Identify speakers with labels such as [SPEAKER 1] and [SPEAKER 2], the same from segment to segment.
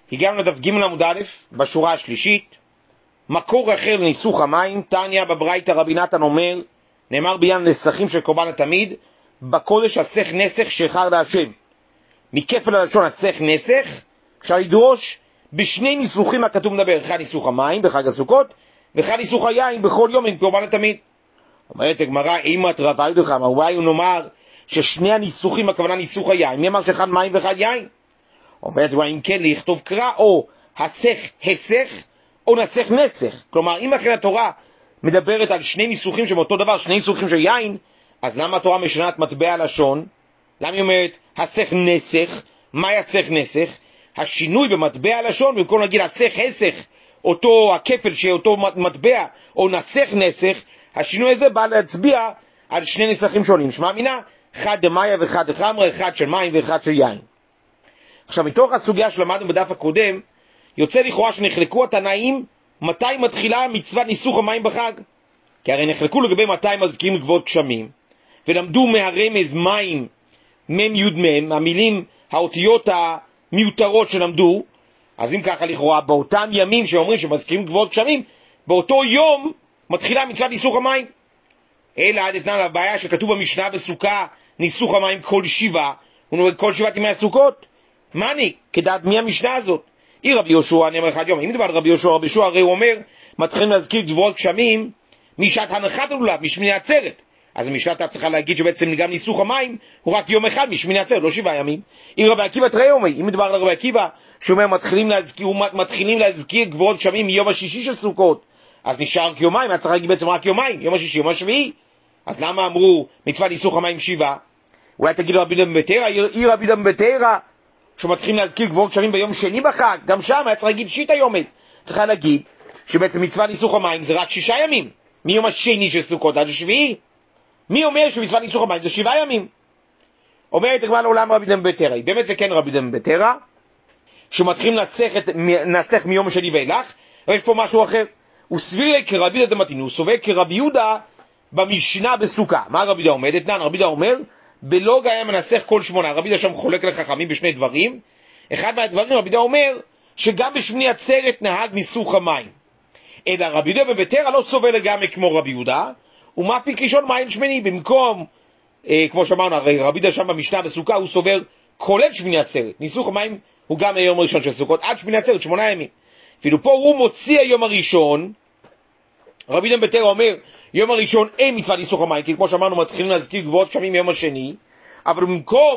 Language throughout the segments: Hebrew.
[SPEAKER 1] הגענו לדף ג' עמוד א', בשורה השלישית. מקור אחר לניסוך המים, תניא בברייתא רבי נתן אומר, נאמר בעניין נסכים של קורבן התמיד, בקודש הסך נסך שחר להשם. מכפל הלשון הסך נסך, אפשר לדרוש בשני ניסוכים הכתוב מדבר, אחד ניסוך המים בחג הסוכות, ואחד ניסוך היין בכל יום עם קורבן התמיד. אומרת הגמרא, אימת רבה יודך, אולי נאמר ששני הניסוכים הכוונה ניסוך היין, מי אמר שאחד מים ואחד יין? אומרת, אם כן לכתוב קרא או הסך הסך או נסך נסך, כלומר אם אחרי התורה מדברת על שני ניסוכים שמאותו דבר, שני ניסוכים של יין, אז למה התורה משנה את מטבע הלשון? למה היא אומרת הסך נסך? מה הסך נסך? השינוי במטבע הלשון, במקום להגיד הסך הסך, אותו הכפל שאותו מטבע, או נסך נסך, השינוי הזה בא להצביע על שני נסכים שונים. שמע מינה, אחד דמיה ואחד דחמרה, אחד של מים ואחד של יין. עכשיו, מתוך הסוגיה שלמדנו בדף הקודם, יוצא לכאורה שנחלקו התנאים מתי מתחילה מצוות ניסוך המים בחג. כי הרי נחלקו לגבי מתי מזכירים לכבוד גשמים, ולמדו מהרמז מים, מם יוד מם, המילים, האותיות המיותרות שלמדו. אז אם ככה לכאורה, באותם ימים שאומרים שמזכירים לכבוד גשמים, באותו יום מתחילה מצוות ניסוך המים. אלא עד אתנן לבעיה שכתוב במשנה בסוכה, ניסוך המים כל שבעה, הוא נוהג כל שבעת ימי הסוכות. מני, כדעת מי המשנה הזאת? היא רבי יהושע נאמר אחד יום. אם דבר רבי יהושע, רבי יהושע הרי הוא אומר, מתחילים להזכיר כבוד גשמים משעת הנחת הלולב, משמיני עצרת. אז המשנה צריכה להגיד שבעצם גם ניסוך המים הוא רק יום אחד משמיני עצרת, לא 7 ימים. היא רבי עקיבא תראה אומר, אם מדבר על רבי עקיבא שאומר מתחילים להזכיר כבוד גשמים מיום השישי של סוכות, אז נשאר כיומיים, היה צריך להגיד בעצם רק יומיים, יום השישי, יום השביעי. אז למה אמרו מצוות ניסוך המים 7? אולי תגיד רבי דם בתרא, היא רבי דם בתרא שמתחילים להזכיר כבוד גשמים ביום שני בחג, גם שם היה צריך להגיד שיטה יומית. צריכה להגיד שבעצם מצוות ניסוך המים זה רק 6 ימים, מיום השני של סוכות עד השביעי. מי אומר שמצוות ניסוך המים זה 7 ימים? אומרת הגמרא לעולם רבי דם בתרא, באמת זה כן רבי דם בתרא, שמתחילים לנסח מיום שני ואילך, אבל יש פה משהו אחר. הוא סביר כרבי דם מתין, הוא סובר כרבי יהודה במשנה בסוכה. מה רבי דה עומד? אתנן, רבי דה אומר, בלוג היה מנסח כל 8. רבי דה שם חולק לחכמים בשני דברים. אחד מהדברים רבי דה אומר, שגם בשמיני עצרת נהג ניסוך המים. אלא רבי דה בבתרא לא סובר לגמרי כמו רבי יהודה, הוא מפיק ראשון מים שמיני, במקום, כמו שאמרנו, הרי רבי דה שם במשנה בסוכה, הוא סובר כולל שמיני עצרת. ניסוך המים הוא גם היום הראשון של סוכות, עד שמיני עצרת, 8 ימים. אפילו פה הוא מוציא היום הראשון, רבי דם בתרא אומר, יום הראשון אין מצוות ניסוך המים, כי כמו שאמרנו מתחילים להזכיר כבוד גשמים מיום השני, אבל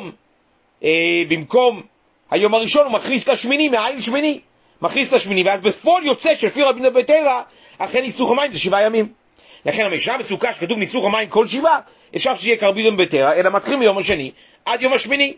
[SPEAKER 1] במקום היום הראשון הוא מכניס את השמיני, מהעין שמיני, מכניס את השמיני, ואז בפועל יוצא שלפי רבי דם בתרא, אחרי ניסוך המים זה 7 ימים. לכן המשנה בסוכה שכתוב ניסוך המים כל 7, אפשר שיהיה כרבי דם בתרא, אלא מתחילים מיום השני עד יום השמיני.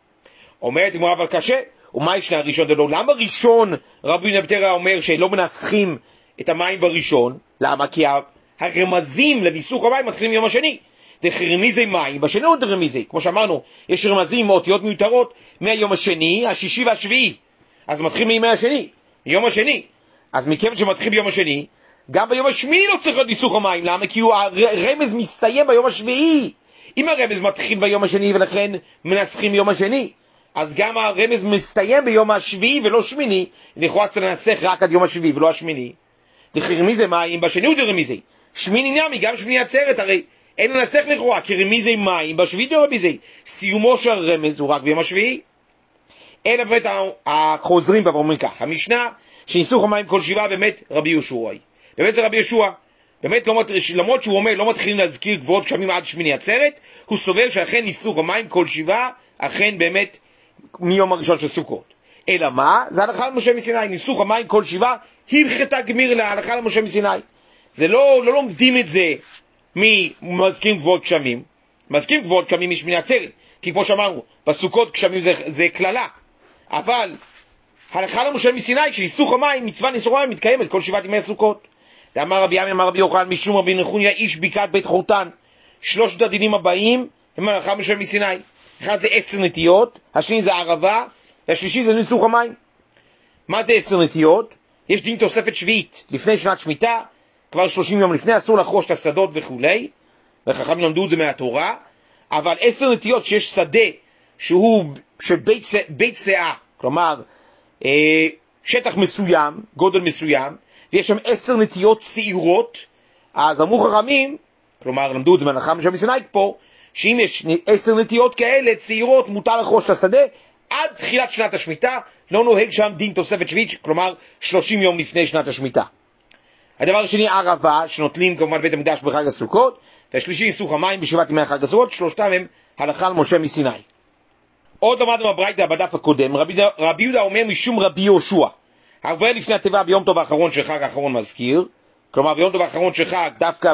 [SPEAKER 1] אומרת הגמרא אבל קשה, ומה ישנה הראשון דלו? למה ראשון רבי דם בתרא אומר שלא מנסחים את המים בראשון? למה? כי הרמזים לניסוך המים מתחילים מיום השני. דרמיזי מים, בשני לא דרמיזי. כמו שאמרנו, יש רמזים מאותיות מיותרות מהיום השני, השישי והשביעי. אז מתחילים מימי השני, מיום השני. אז מכיוון שמתחיל ביום השני, גם ביום השמיני לא צריך להיות ניסוך המים. למה? כי הרמז מסתיים ביום השביעי. אם הרמז מתחיל ביום השני ולכן מנסחים ביום השני, אז גם הרמז מסתיים ביום השביעי ולא שמיני, לכאורה צריך לנסח רק עד יום השביעי ולא השמיני. דרמיזי מים, בשני הוא דרמיזי. שמיני נמי, גם שמיני עצרת, הרי אין לנסח לכאורה, כי רמיזי מים, בשביעי דרמיזי. סיומו של הרמז הוא רק ביום השביעי. אלא באמת החוזרים בה ואומרים כך, המשנה שניסוך המים כל 7 באמת רבי יהושע. באמת זה רבי יהושע. באמת למרות שהוא אומר לא מתחילים להזכיר כבוד גשמים עד שמיני עצרת, הוא סובר שאכן ניסוך המים כל 7, אכן באמת מיום הראשון של סוכות. אלא מה? זה הלכה למשה מסיני. ניסוך המים כל 7 הלכתה גמיר להלכה למשה מסיני. זה לא לומדים את זה ממזכירים כבוד גשמים. מזכירים כבוד גשמים משמיני עצרת, כי כמו שאמרנו, בסוכות גשמים זה כללה. אבל הלכה למשה מסיני שניסוך המים, מצווה ניסוך המים מתקיימת כל 7 ימי הסוכות. אמר רבי עמי אמר רבי יוחנן משום רבי נחוניה איש בקעת בית חורתן. 3 הדינים הבאים הם הלכה למשה מסיני. אחד זה 10 נטיות, השני זה ערבה, והשלישי זה ניסוך המים. מה זה 10 נטיות? יש דין תוספת שביעית. לפני שנת שמיטה, כבר 30 יום לפני, אסור לחרוש את השדות וכו'. וחכמים למדו את זה מהתורה. אבל 10 נטיות שיש שדה שהוא של בית שאה, כלומר שטח מסוים, גודל מסוים, ויש שם 10 נטיות צעירות, אז אמרו חכמים, כלומר למדו את זה מהנחם שם מסיני פה, שאם יש 10 נטיות כאלה צעירות, מותר לחרוש לשדה, עד תחילת שנת השמיטה, לא נוהג שם דין תוספת שביעית, כלומר 30 יום לפני שנת השמיטה. הדבר השני, ערבה, שנוטלים כמובן בית המקדש בחג הסוכות, והשלישי, ניסוך המים בשבעת ימי החג הסוכות, שלושתם הם הלכה למשה מסיני. עוד למדנו בברייתא בדף הקודם, רבי יהודה אומר משום רבי יהושע, העובר לפני התיבה ביום טוב האחרון של חג האחרון מזכיר, כלומר ביום טוב האחרון של חג, דווקא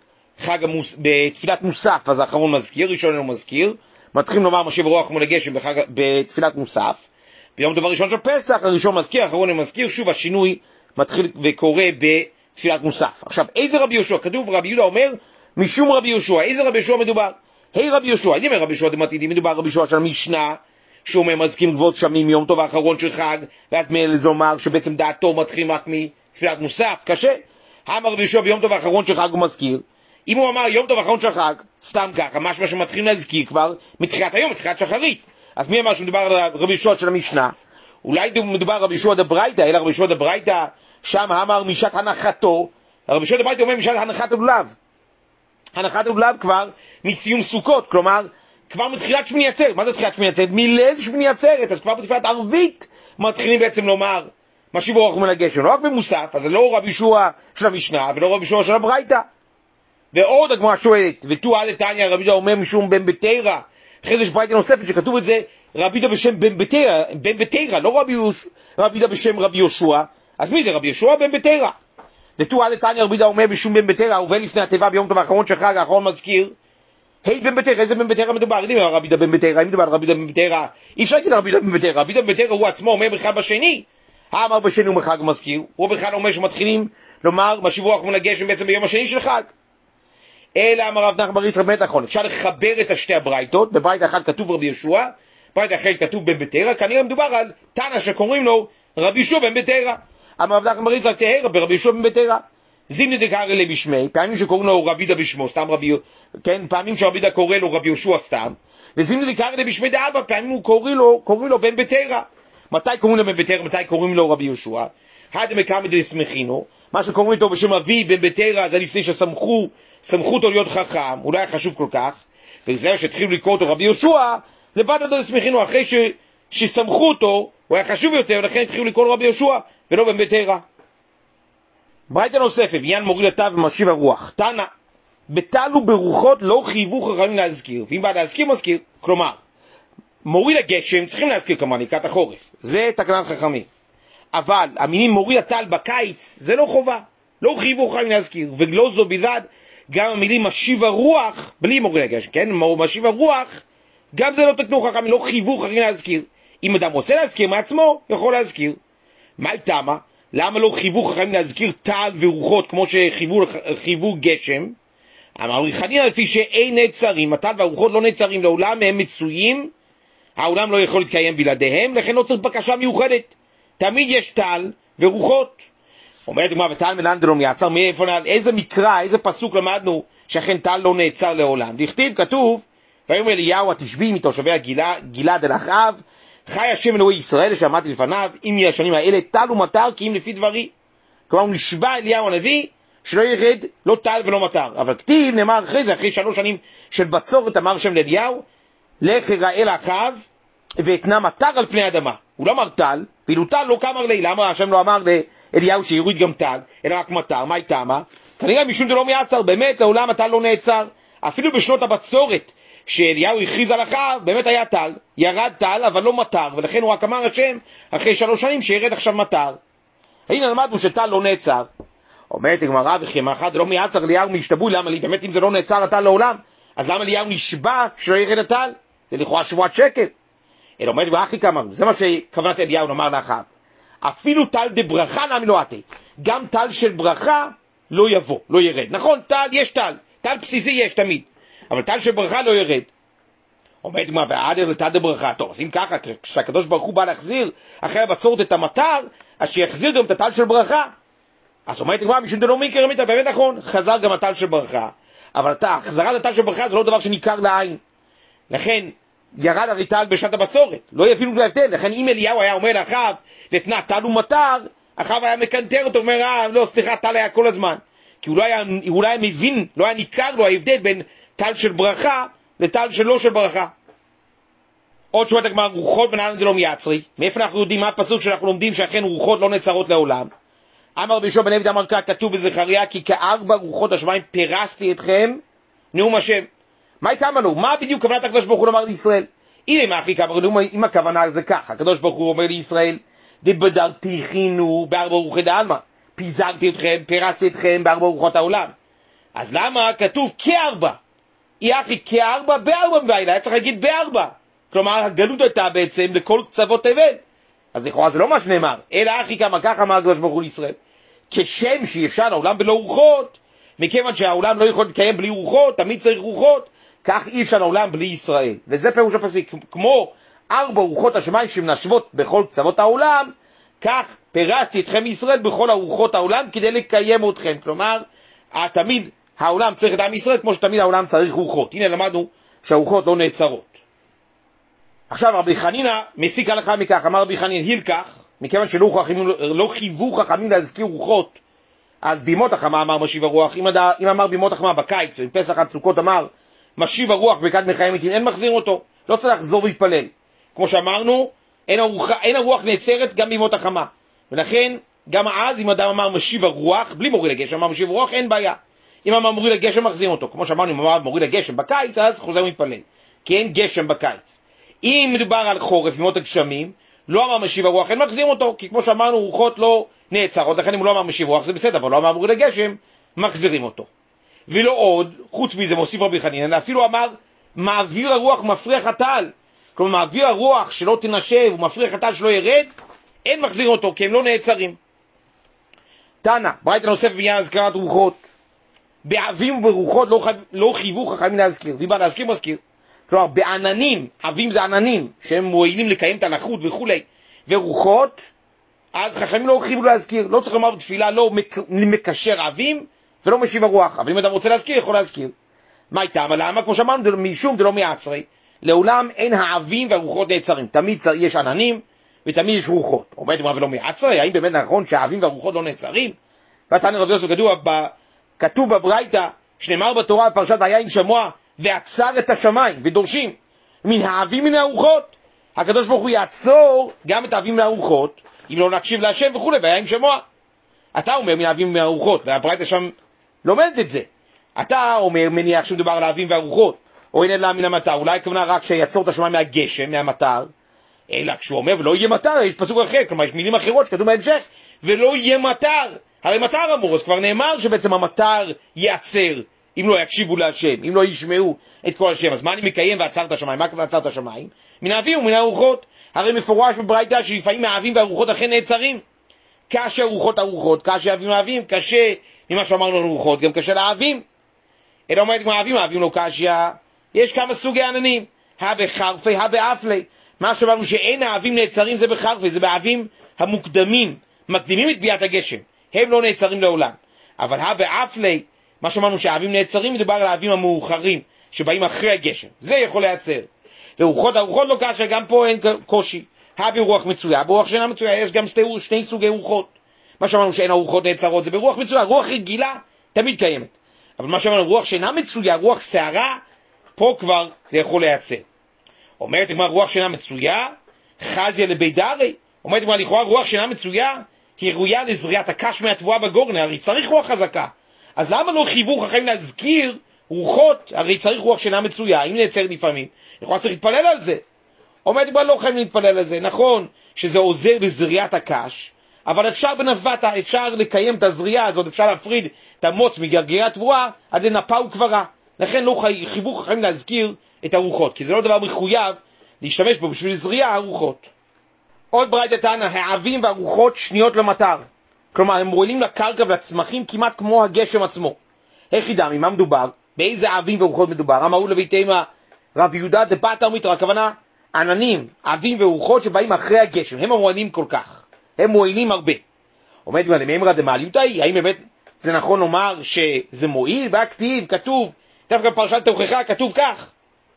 [SPEAKER 1] בתפילת מוסף, אז האחרון מזכיר, ראשון הוא מזכיר, מתחילים לומר משיב רוח מול הגשם בתפילת מוסף, ביום טוב הראשון של פסח, הראשון מזכיר, האחרון הוא מזכיר, שוב השינוי מתחיל וקורה בתפילת מוסף. עכשיו, איזה רבי יהושע? כתוב רבי יהודה אומר משום רבי יהושע, איזה רבי יהושע מדובר? רבי יהושע, אני אומר רבי יהושע דמתידי, מדובר רבי יהושע של המשנה, שאומר מזכים גבוהות שמים יום טוב האחרון של חג, ואז מאלז אומר שבעצם דעתו מתחילים רק מתפילת מוסף, קשה. אמר רבי יהושע ביום טוב האחרון של חג הוא מזכיר, אם הוא אמר יום טוב האחרון של חג, סתם ככה, משמע שמתחילים להזכיר כבר מתחילת היום, מתחילת שחרית. אז מי אמר שמדובר על רבי יהושע של המשנה? אולי מדובר רבי יהושע דברייתא, אלא רבי יהושע דברייתא, שם אמר משעת הנחתו, רבי יהושע דברייתא אומר משעת הנחת הלולב. הנחת הלולב כבר מסיום סוכות, כלומר, כבר מתחילת שמיני עצרת. מה זה תחילת שמיני עצרת? מליל שמיני עצרת, אז כבר בתפילת ערבית מתחילים בעצם לומר משיב רוח מן הגשם, לא רק במוסף, אז זה לא רבי יהושע של המשנה ולא רבי יהושע של הברייתא. ועוד הגמרא שואלת, ותו דתניא רבי יהודה אומר משום בן בתרא, אחרי זה יש ברייתא נוספת שכתוב את זה רבי יהודה בשם בן בתרא, לא רבי יהודה בשם רבי יהושע. אז מי זה רבי יהושע? בן בתרא. ותו דתניא רבי יהודה אומר משום בן בתרא, ובא לפני התיבה ביום טוב האחרון של חג האחרון מזכיר. בן בתרא, איזה בן בתרא מדובר? אני אומר רבי יהודה בן בתרא, אם מדובר על רבי יהודה בן בתרא, אי אפשר להגיד רבי יהודה בן בתרא. רבי יהודה בן בתרא הוא עצמו אומר בכלל בשני, אמר בשני הוא בחג מזכיר, הוא בכלל אומר שמתחילים לומר משיב רוח מן הגשם בעצם ביום השני של חג. אלא אמר רב נחמן בר יצחק באמת נכון, אפשר לחבר את שתי הברייתות, בברייתא אחת כתוב רבי יהושע, בברייתא אחרת כתוב בן בתרא, כנראה מדובר על תנא שקוראים לו רבי יהושע בן בתרא. אמר רב נחמן בר יצחק תהרה ברבי יהושע בן בתרא. זימני דקרא ליה בשמי, פעמים שקוראים לו רבי יהודה בשמו, סתם כן, פעמים שרבי יהודה קורא לו רבי יהושע סתם, וזימני דקרא ליה בשמי דאבא, פעמים הוא קוראים לו בן בתרא. מתי קוראים לו בן בתרא, מתי קוראים לו רבי יהושע? דמקמא דסמכינו, מה שקוראים אותו בשם אבי בן בתרא, זה לפני שסמכו אותו להיות חכם, הוא לא היה חשוב כל כך, וזה שהתחילו לקרוא אותו רבי יהושע, לבד דסמכינו, אחרי שסמכו אותו, הוא היה חשוב יותר, ולכן התחילו לקרוא רבי יהושע, ולא בן בתרא. ברייתא נוספת, בעניין מוריד הטל ומשיב הרוח, תנא, בטל וברוחות לא חייבו חכמים להזכיר, ואם בא להזכיר מזכיר, כלומר, מוריד הגשם צריכים להזכיר כמובן לקראת החורף, זה תקנת חכמים, אבל המינים מוריד הטל בקיץ זה לא חובה, לא חייבו חכמים להזכיר, ולא זו בלבד, גם המילים משיב הרוח, בלי מוריד הגשם, כן, משיב הרוח, גם זה לא תקנו חכמים, לא חייבו חכמים להזכיר, אם אדם רוצה להזכיר מעצמו, יכול להזכיר. מה תמה? למה לא חייבו חכמים להזכיר טל ורוחות כמו שחייבו גשם? אמר חנינא לפי שאין נעצרים, הטל והרוחות לא נעצרים לעולם, הם מצויים, העולם לא יכול להתקיים בלעדיהם, לכן לא צריך בקשה מיוחדת, תמיד יש טל ורוחות. אומרת הגמרא וטל מלן דלא יעצר, איזה מקרא, איזה פסוק למדנו שאכן טל לא נעצר לעולם? דכתיב, כתוב, ויאמר אליהו התשבי מתושבי גלעד אל אחאב, חי השם אלוהי ישראל שעמדתי לפניו, אם יהיה השנים האלה טל ומטר כי אם לפי דברי. כלומר הוא נשבע אליהו הנביא שלא ירד לא טל ולא מטר, אבל כתיב נאמר אחרי זה, אחרי 3 שנים של בצורת אמר שם לאליהו, לך ראה לאחאב ואתנה מטר על פני האדמה. הוא לא אמר טל, ואילו טל לא כאמר לי, למה השם לא אמר לאליהו שיוריד גם טל אלא רק מטר? מה תמה? כנראה משום דלא יעצר, באמת לעולם הטל לא נעצר, אפילו בשנות הבצורת שאליהו הכריז על אחאב, באמת היה טל, ירד טל אבל לא מטר, ולכן הוא רק אמר השם אחרי 3 שנים שירד עכשיו מטר. הנה למדנו שטל לא נעצר. אומרת הגמרא וכי מאחד לא מיעצר אליהו משתבו, למה לי? באמת אם זה לא נעצר הטל לעולם, אז למה אליהו נשבע שלא ירד הטל? זה לכאורה שבועת שקר. אלא אומרת ואחי כמה, זה מה שכוונת אליהו נאמר לאחאב, אפילו טל דברכה נמי לא עתה, גם טל של ברכה לא יבוא, לא ירד. נכון, טל יש טל בסיסי יש תמיד, אבל טל של ברכה לא ירד. אומרת מה, ועדר לטל דברכה, טוב, אז אם ככה, כשהקדוש ברוך הוא בא להחזיר אחרי הבצורת את המטר, אז שיחזיר גם את הטל של ברכה. אז אומרת מה, משום דלא מיקר אמיתה, באמת נכון, חזר גם הטל של ברכה, אבל החזרת הטל של ברכה זה לא דבר שניכר לעין. לכן, ירד הרי טל בשעת הבצורת, לא יבינו את ההבדל. לכן אם אליהו היה אומר לאחיו, ותנה טל ומטר, אחיו היה מקנטר אותו, אומר, לא, סליחה, טל היה כל הזמן. כי הוא לא היה מבין, לא היה ניכר לו ההבדל בין טל של ברכה לטל שלא של ברכה. עוד שואלת הגמרא, רוחות בנהלן זה לא מייצרי. מאיפה אנחנו יודעים מה הפסוק שאנחנו לומדים שאכן רוחות לא נצרות לעולם? אמר בישוע בן עבד אמר כך, כתוב בזכריה, כי כארבע רוחות השמיים פירסתי אתכם, נאום השם. מה יקמה לו? מה בדיוק כוונת הקדוש ברוך הוא לומר לישראל? הנה מה הכי כמה, אם הכוונה זה ככה, הקדוש ברוך הוא אומר לישראל, דבדרתיכינו בארבע רוחי דעלמא, פיזרתי אתכם, פירסתי אתכם בארבע רוחות העולם. אז למה כתוב כארבע? יחי כארבע בארבע מבעילה, היה צריך להגיד בארבע. כלומר, הגלות הייתה בעצם לכל קצוות תבל. אז לכאורה זה לא מה שנאמר, אלא אחי כמה כך אמר הקדוש ברוך הוא לישראל. כשם שאי אפשר לעולם בלא רוחות, מכיוון שהעולם לא יכול להתקיים בלי רוחות, תמיד צריך רוחות, כך אי אפשר לעולם בלי ישראל. וזה פירוש הפסוק, כמו ארבע רוחות השמיים שמנשבות בכל קצוות העולם, כך פירסתי אתכם ישראל בכל הרוחות העולם כדי לקיים אתכם. כלומר, תמיד העולם צריך את עם ישראל כמו שתמיד העולם צריך רוחות. הנה למדנו שהרוחות לא נעצרות. עכשיו רבי חנינא מסיק הלכה מכך, אמר רבי חנינא הילקח, מכיוון שלא חייבו חכמים להזכיר רוחות, אז בימות החמה אמר משיב הרוח. אם אמר בימות החמה בקיץ, עם פסח עד סוכות אמר משיב הרוח ברכת מחיים מתים, אין מחזיר אותו, לא צריך לחזור ולהתפלל. כמו שאמרנו, אין הרוח נעצרת גם בימות החמה, ולכן גם אז אם אדם אמר משיב הרוח, בלי מוריד הגשם, אמר משיב הרוח, אין בעיה. אם אמר מוריד הגשם מחזיר אותו, כמו שאמרנו, אם אמר מוריד הגשם בקיץ, אז חוזר ומתפלל, כי אין גשם בקיץ. אם מדובר על חורף, בימות הגשמים, לא אמר משיב הרוח, אין מחזיר אותו, כי כמו שאמרנו, רוחות לא נעצרות, לכן אם הוא לא אמר משיב רוח זה בסדר, אבל לא אמר מוריד הגשם, מחזירים אותו. ולא עוד, חוץ מזה מוסיף רבי חנינא, אפילו אמר מעביר הרוח מפריח הטל, כלומר מעביר הרוח שלא תנשב ומפריח הטל שלא ירד, אין מחזיר אותו, כי הם לא נעצרים. תנא, ברייתא נוספת בעניין הזכרת רוחות, באבים וברוחות לא חייבו חכמים להזכיר, ואם בא להזכיר מזכיר. כלומר בעננים, אבים זה עננים שהם מועילים לקיים את הלחות וכולי, ורוחות, אז חכמים לא חייבו להזכיר. לא צריך לומר בתפילה לא מקשר אבים ולא משיב הרוח, אבל אם אדם רוצה להזכיר יכול להזכיר. מה איתם? למה? כמו שאמרנו, משום דלא מייצרי, לעולם אין האבים והרוחות נעצרים, תמיד יש עננים ותמיד יש רוחות. אומרת מה ולא מייצרי, האם באמת נכון שהאבים והרוחות לא נעצרים? והתנא רבי יוסף כתוב בברייתא, שנאמר בתורה בפרשת ויהי שמוע, ועצר את השמיים, ודורשים מן האבים מן הרוחות. הקדוש ברוך הוא יעצור גם את האבים מהרוחות אם לא נקשיב להשם וכו', ויהי שמוע. אתה אומר מן האבים מהרוחות, והברייתא שם לומדת את זה. אתה אומר מניח שמדובר על האבים והרוחות, או אין אלא מן המטר, אולי הכוונה רק שיעצור את השמיים מהגשם, מהמטר, אלא כשהוא אומר ולא יהיה מטר, יש פסוק אחר, כלומר יש מילים אחרות שכתוב בהמשך, ולא יהיה מטר. הרי מטר אמור, אז כבר נאמר שבעצם המטר יעצר אם לא יקשיבו להשם, אם לא ישמעו את כל השם. אז מה אני מקיים ועצר את השמיים? מה כבר עצר את השמיים? מן האבים ומן הרוחות. הרי מפורש בברייתא שלפעמים מהאבים והרוחות אכן נעצרים. קשה הרוחות, קשה האבים והאבים, קשה ממה שאמרנו על רוחות, גם קשה לאבים. אלא אומרת כמו האבים לא קשה, יש כמה סוגי עננים, בחרפי, באפלי. מה שאמרנו שאין האבים נעצרים זה בחרפי, זה באבים המוקדמים, מקדימים את ביאת הגשם, הם לא נעצרים לעולם. אבל באפלי, מה שאמרנו שהאבים נעצרים, מדובר על האבים המאוחרים שבאים אחרי הגשם, זה יכול להיעצר. ורוחות, הרוחות לא קשה, גם פה אין קושי. ברוח מצויה, ברוח שאינה מצויה, יש גם שני סוגי רוחות. מה שאמרנו שאין הרוחות נעצרות זה ברוח מצויה, רוח רגילה תמיד קיימת. אבל מה שאמרנו רוח שאינה מצויה, רוח שערה, פה כבר זה יכול להיעצר. אומרת כמו רוח שאינה מצויה, חזיה לבידרי. אומרת כמו לכאורה רוח שאינה מצויה היא ראויה לזריעת הקש מהתבואה בגורן, הרי צריך רוח חזקה. אז למה לא חייבו חכמים להזכיר רוחות? הרי צריך רוח שאינה מצויה, אם נעצר לפעמים, לכאורה צריך להתפלל על זה. אומרת כבר לא חייבים להתפלל על זה, נכון שזה עוזר לזריעת הקש, אבל אפשר בנבטה, אפשר לקיים את הזריעה הזאת, אפשר להפריד את המוץ מגרגרי התבואה עד לנפה וקברה. לכן לא חייבו חכמים להזכיר את הרוחות, כי זה לא דבר מחויב להשתמש בו בשביל זריעה הרוחות. עוד ברייתא תנא, האבים והרוחות שניות למטר, כלומר הם מועילים לקרקע ולצמחים כמעט כמו הגשם עצמו. איך ידע ממה מדובר? באיזה אבים ורוחות מדובר? אמרו לביתימה רב יהודה דפתא ומיתרא, הכוונה עננים, אבים ורוחות שבאים אחרי הגשם, הם מועילים כל כך, הם מועילים הרבה. עומד למאמרא דמעליותאי, האם באמת זה נכון לומר שזה מועיל? בהכתיב כתוב, דווקא בפרשת תוכחה כתוב כך,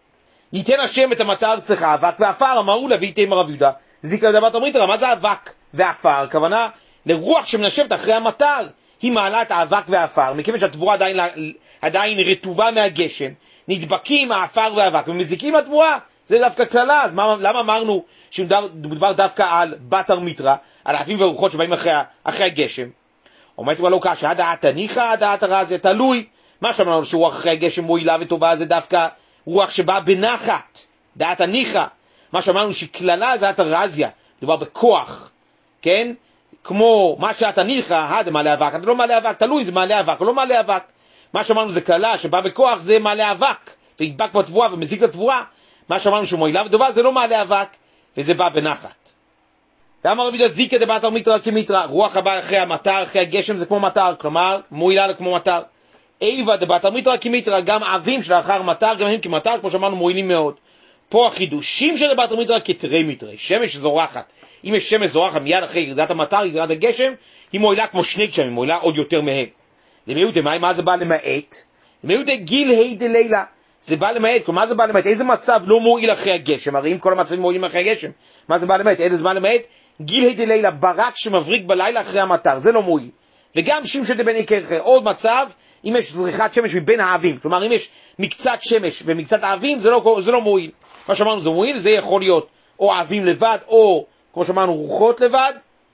[SPEAKER 1] ייתן השם את המטר ארצך אבק ואפר, אמרו לה וייתם רב יהודה. זיקה דבת אומרית לה, מה זה אבק ואפר? הכוונה לרוח שמנשבת אחרי המטר, היא מעלה את האבק והאפר, מכיוון שהתבואה עדיין רטובה מהגשם, נדבקים האפר והאבק ומזיקים לתבואה, זה דווקא כללה. אז למה אמרנו שמדובר דווקא על בת ארמיתרא, על האבים והרוחות שבאים אחרי הגשם? אומרת לו לא קשה, הדעת הניחא, הדעת הרע, זה תלוי. מה שאמרנו שרוח אחרי הגשם מועילה וטובה זה דווקא רוח שבאה בנחת, דעת הניחא. מה שאמרנו שכללה זה דעת הרזיה, מדובר בכוח, כן? כמו מה שאת הניחא, זה מעלה אבק, אתה לא מעלה אבק, תלוי זה מעלה אבק או לא מעלה אבק. מה שאמרנו זה כללה שבאה בכוח, זה מעלה אבק וידבק בתבואה ומזיק לתבואה. מה שאמרנו שמועילה וטובה זה לא מעלה אבק וזה בא בנחת. ואמר רבי יהודה זיקה דבת ארמיתרא כמיתרא, רוח הבאה אחרי המטר, אחרי הגשם זה כמו מטר, כלומר מועילה כמו מטר. איבה דבת ארמיתרא כמיתרא, גם אבים שלאחר מטר, גם הם כמטר, כמו שאמרנו מועילים מאוד. פה החידושים של דבת ארמיתרא כתרי מיתרי, שמש זורחת. אם יש שמש זורחת מיד אחרי ירידת המטר, ירידת הגשם, היא מועילה כמו שני גשמים, מועילה עוד יותר מהם. למיעוטה, מה זה בא למעט? למיעוטה גיל ה' דלילה, זה בא למעט. כלומר, מה זה בא למעט? איזה מצב לא מועיל אחרי הגשם? הרי אם כל המצבים מועילים אחרי הגשם, מה זה בא למעט? איזה זמן למעט? גיל ה' דלילה, ברק שמבריק בלילה אחרי המטר, זה לא מועיל. וגם שמשא דבני קרחה, עוד מצב, אם יש זריחת שמש מבין האבים, כלומר אם יש מקצת שמש ומקצת האבים, זה לא מועיל. מה שאמרנו זה מועיל, זה יכול להיות או האבים לבד, או כמו שאמרנו רוחות לבד,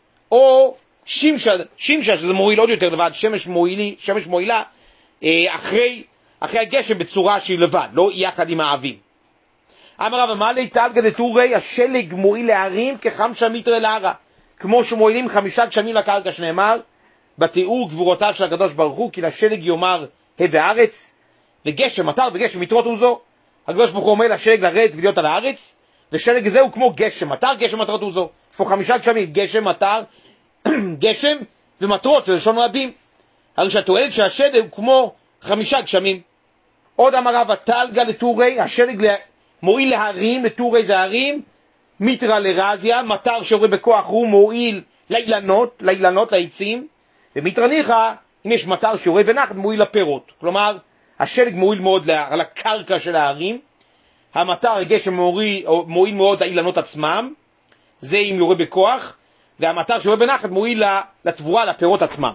[SPEAKER 1] או שמשא שזה מועיל עוד יותר לבד, שמש מועילה אחרי הגשם בצורה שהיא לבד, לא יחד עם האבים. אמר רב מה ליטלגא דטורי, השלג מועיל להרים כחמשה מיתרא לערא, כמו שמועילים 5 גשמים לקרקע, שנאמר בתיאור גבורותיו של הקדוש ברוך הוא, כי לשלג יאמר הווה ארץ, וגשם מטר וגשם יתרות הוא זו. הקדוש ברוך הוא אומר לשלג לרדת ולהיות על הארץ, ושלג הזה הוא כמו גשם מטר, גשם מטרות הוא זו. יש פה 5 גשמים, גשם מטר, גשם ומטרות, זה לשון רבים. הרי שהתועלת של השלג הוא כמו 5 גשמים. עוד אמר רב תלגא לטורי, השלג מועיל להרים, לטורי זה הרים, מיתרא לרזיה, מטר שיורה בכוח הוא מועיל לאילנות, לעצים, ומיתרא ניחא, אם יש מטר שיורה בנחת, מועיל לפירות. כלומר, השלג מועיל מאוד על הקרקע של ההרים, המטר הגשם מועיל מאוד לאילנות עצמם, זה אם יורה בכוח, והמטר שיורה בנחת מועיל לתבואה, לפירות עצמם.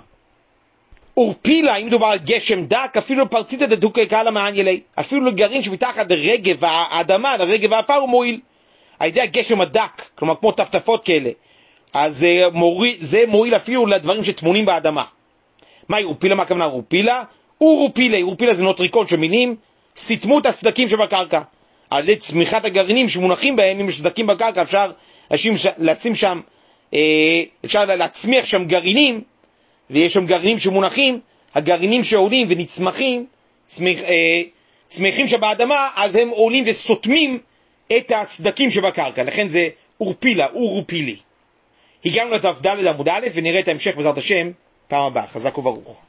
[SPEAKER 1] אורפילה, אם מדובר על גשם דק, אפילו פרציתא דדוקא קאלה מעניילי, אפילו לגרעין שמתחת לרגב האדמה, לרגב האפר הוא מועיל. על ידי הגשם הדק, כלומר כמו טפטפות כאלה, אז זה מועיל אפילו לדברים שטמונים באדמה. מהי אורפילה? מה הכוונה אורפילה? אורפילה זה נוטריקון שמינים, סיתמו את הסדקים שבקרקע. על ידי צמיחת הגרעינים שמונחים בהם, אם יש סדקים בקרקע, אפשר לשים שם, אפשר להצמיח שם גרעינים, ויש שם גרעינים שמונחים, הגרעינים שעולים ונצמחים, צמיחים שבאדמה, אז הם עולים וסותמים את הסדקים שבקרקע. לכן זה אורפילה, אורופילי. הגענו לדף ד' עמוד א', ונראה את ההמשך בעזרת השם פעם הבאה. חזק וברוך.